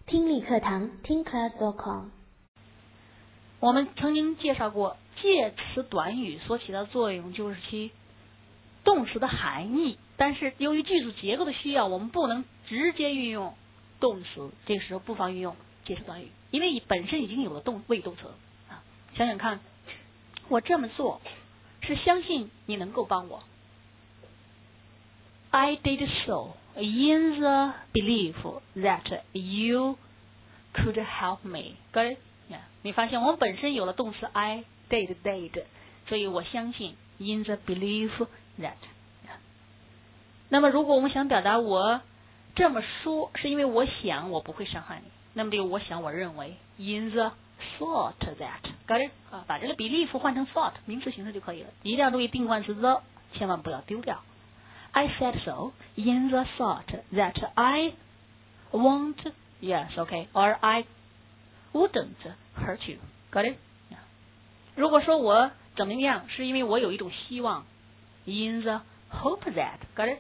听力课堂听 class.com。 我们曾经介绍过介词短语所起到作用就是其动词的含义，但是由于句子结构的需要，我们不能直接运用动词，这个时候不妨运用介词短语，因为本身已经有了谓动词啊。想想看，我这么做是相信你能够帮我。I did so in the belief that you could help me. Got it? 你发现我们本身有了动词 I did， 所以我相信 in the belief that。那么如果我们想表达我这么说是因为我想我不会伤害你，那么这个我想我认为 in the thought that。 Got it? 把这个 belief 换成 thought 名词形式就可以了，一定要注意定冠词 the， 千万不要丢掉。I said so in the thought that I won't, yes, okay, or I wouldn't hurt you. Got it? 如果说我怎么样，是因为我有一种希望 in the hope that. Got it?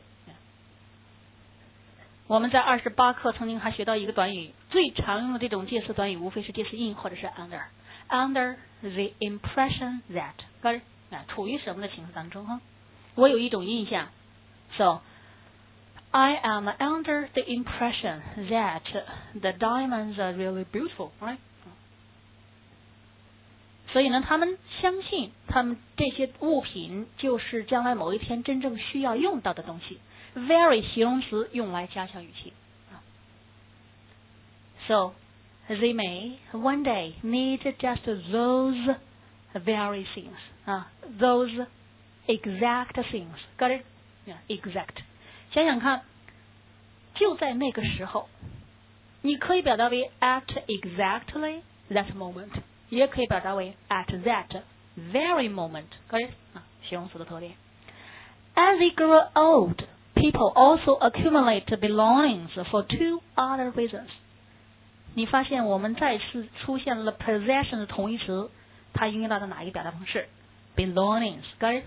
我们在28课曾经还学到一个短语，最常用的这种介词短语无非是介词 in 或者是 under the impression that. Got it? 处于什么的情绪当中哈？我有一种印象。So, I am under the impression that the diamonds are really beautiful, right? 所以呢，他们相信他们这些物品就是将来某一天真正需要用到的东西。Very 形容词用来加强语气。So, they may one day need just those very things. Those exact things. Got it?Exact， 想想看，就在那个时候，你可以表达为 at exactly that moment， 也可以表达为 at that very moment。形容词的特点。As they grow old, people also accumulate belongings for two other reasons。 你发现我们再次出现了 possession 的同义词，它应用到的哪一个表达方式 ？belongings。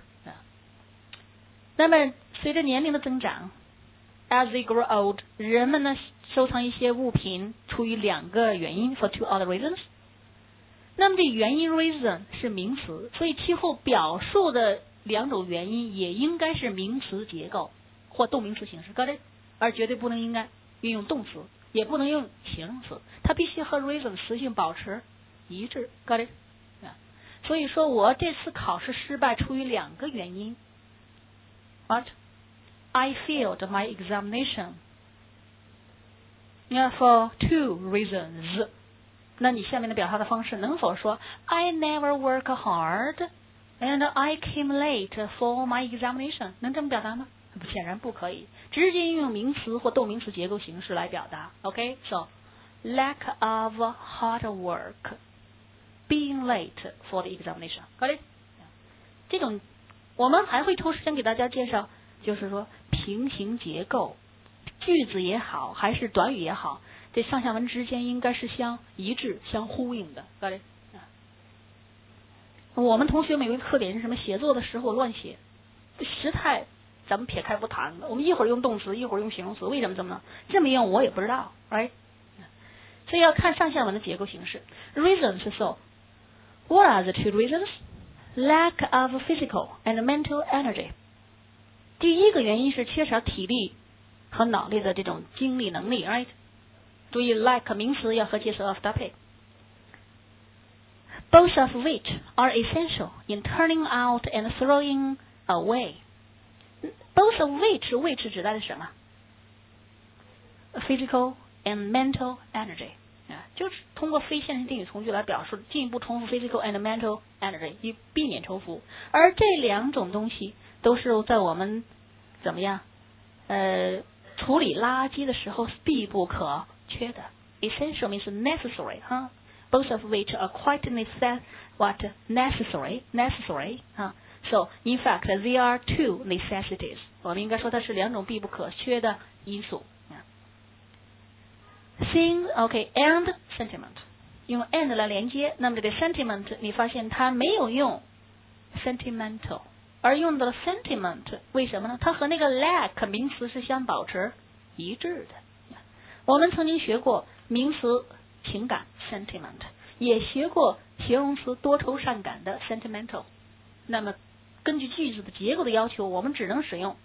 那么随着年龄的增长 ，as they grow old， 人们呢收藏一些物品，出于两个原因 ，for two other reasons。那么这原因 reason 是名词，所以其后表述的两种原因也应该是名词结构或动名词形式 ，got it？ 而绝对不能应该运用动词，也不能用形容词，它必须和 reason 词性保持一致 ，got it？ 所以说我这次考试失败出于两个原因。What? I failed my examination for two reasons. 那你下面的表达的方式能否说 I never work hard and I came late for my examination？ 能这么表达吗？显然不可以，直接运用名词或动名词结构形式来表达。OK, so lack of hard work, being late for the examination. Got it? 这种我们还会抽时间给大家介绍，就是说平行结构，句子也好，还是短语也好，这上下文之间应该是相一致、相呼应的。我们同学们有一个特点是什么？写作的时候乱写，时态咱们撇开不谈了。我们一会儿用动词，一会儿用形容词，为什么这么这么用？我也不知道 ，right？ 所以要看上下文的结构形式。Reasons so, what are the two reasons?Lack of physical and mental energy。 第一个原因是缺少体力和脑力的这种精力能力 ，right？ 注意 lack 名词要和介词 of 搭配。Both of which are essential in turning out and throwing away. Both of which 指代的是什么 ？Physical and mental energy。就是通过非现成定语从句来表述，进一步重复 physical and mental energy， 以避免重复。而这两种东西都是在我们怎么样处理垃圾的时候必不可缺的。Essential means necessary， Both of which are quite necessary， So in fact they are two necessities。我们应该说它是两种必不可缺的因素。Thing, okay, and sentiment， 用 and 来连接，那么这个 sentiment 你发现它没有用 sentimental， 而用到了 sentiment， 为什么呢？它和那个 lack 名词是相保持一致的。我们曾经学过名词情感 sentiment， 也学过形容词多愁善感的 sentimental。那么根据句子的结构的要求，我们只能使用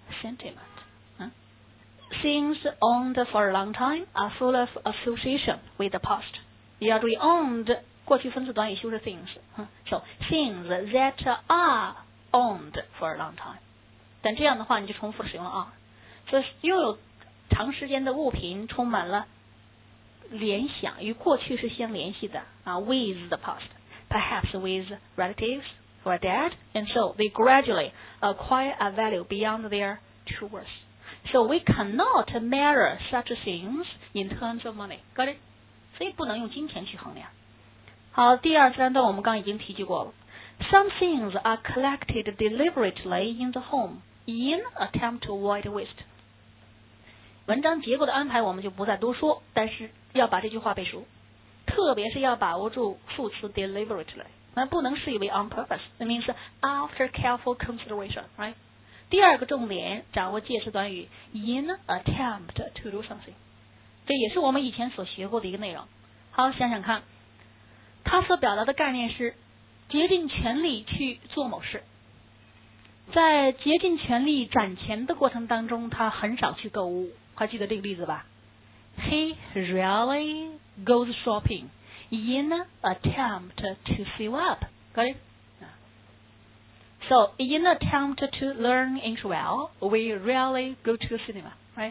sentiment。Things owned for a long time are full of association with the past。也要注意 owned 过去分词短语修饰 things。So things that are owned for a long time。但这样的话你就重复使用了 are。所以拥有长时间的物品充满了联想，与过去是相联系的with the past, perhaps with relatives who are dead, and so they gradually acquire a value beyond their true worth. So we cannot measure such things in terms of money. Got it? 所以不能用金钱去衡量。好，第二3段我们刚已经提及过了。Some things are collected deliberately in the home in attempt to avoid waste. 文章结构的安排我们就不再多说，但是要把这句话背熟，特别是要把握住副词 deliberately， 那不能视为 on purpose， that means after careful consideration， right？ 第二个重点，掌握介词短语 in attempt to do something， 这也是我们以前所学过的一个内容。好，想想看，它所表达的概念是竭尽全力去做某事。在竭尽全力攒钱的过程当中，他很少去购物，还记得这个例子吧？ He rarely goes shopping in attempt to save up. Got it? So, in attempt to learn English well, we rarely go to cinema, right?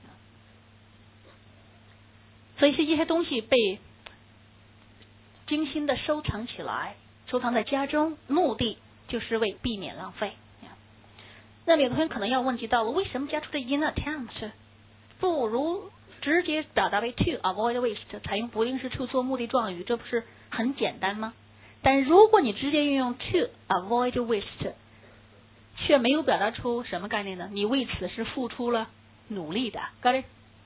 所以这些东西被精心的收藏起来，收藏在家中，目的就是为避免浪费。那有的同学可能要问及到了，为什么加出的 in attempt 不如直接表达为 to avoid waste， 采用不定式 to 做目的状语，这不是很简单吗？但如果你直接运用 to avoid waste， 却没有表达出什么概念呢？你为此是付出了努力的。Got it?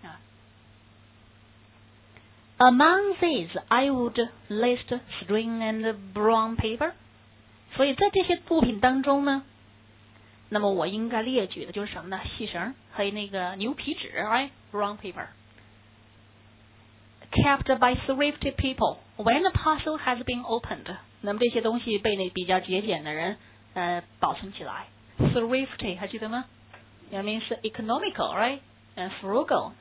Among these, I would list string and brown paper。 所以在这些物品当中呢，那么我应该列举的就是什么呢？细绳和那个牛皮纸 ，right? Brown paper. Kept by thrifty people when the parcel has been opened. 那么这些东西被那比较节俭的人保存起来。Thrifty 还记得吗？ It means economical, right? And frugal.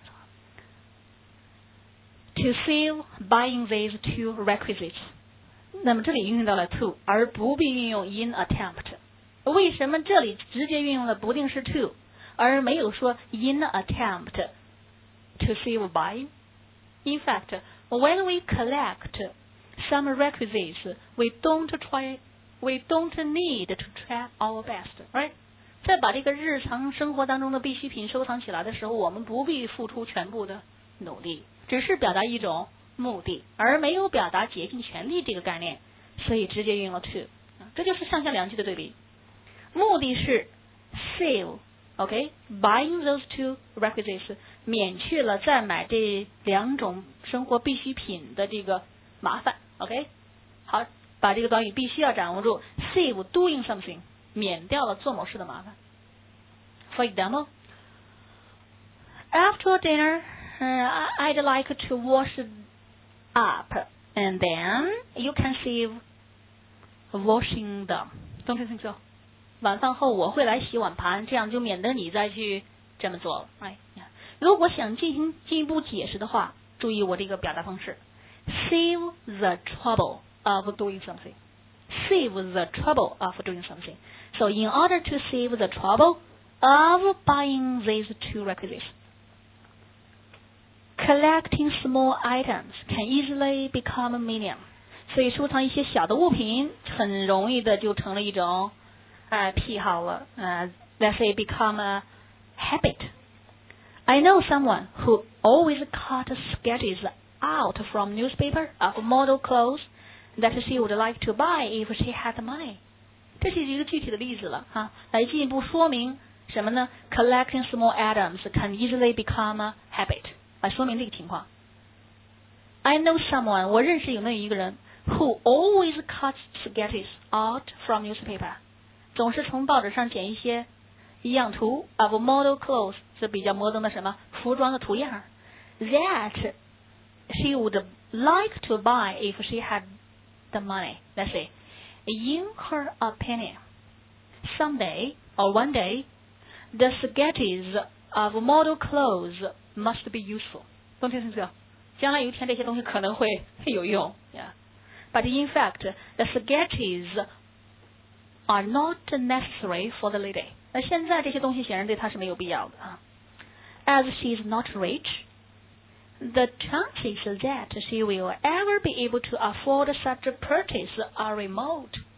To save buying these two requisites. 那么这里运用到了 to， 而不必运用 in attempt。为什么这里直接运用了不定式 to， 而没有说 in attempt to save buying? In fact, when we collect some requisites, we don't need to try our best, right? 在把这个日常生活当中的必需品收藏起来的时候，我们不必付出全部的努力，只是表达一种目的，而没有表达竭尽全力这个概念，所以直接运用了 to。 这就是上下两句的对比。目的是 save buying those two requisites， 免去了再买这两种生活必需品的这个麻烦。好，把这个短语必须要掌握住 save doing something， 免掉了做某事的麻烦。For example, after dinner, I'd like to wash up, and then you can save washing them. Don't you think so? 晚饭后我会来洗碗盘，这样就免得你再去这么做了。如果想进一步解释的话，注意我这个表达方式 ：save the trouble of doing something. Save the trouble of doing something. So in order to save the trouble of buying these two requisites, collecting small items can easily become a medium. 所以收藏一些小的物品，很容易的就成了一种癖好了。Let's say become a habit. I know someone who always cut sketches out from newspaper of model clothes that she would like to buy if she had money. 这是一个具体的例子了来进一步说明什么呢？ Collecting small items can easily become a habit. 来说明这个情况。I know someone， 我认识有那一个人 who always cuts sketches out from newspaper， 总是从报纸上剪一些一样图 of model clothes， 是比较摩登的什么服装的图样 that she would like to buy if she had the money. Let's see. In her opinion, someday or one day, the sketches of model clothes must be useful. 懂这意思？将来有一天这些东西可能会有用。Yeah. But in fact, the sketches are not necessary for the lady. 那现在这些东西显然对她是没有必要的啊。As she is not rich, the chances that she will ever be able to afford such a purchase are remote.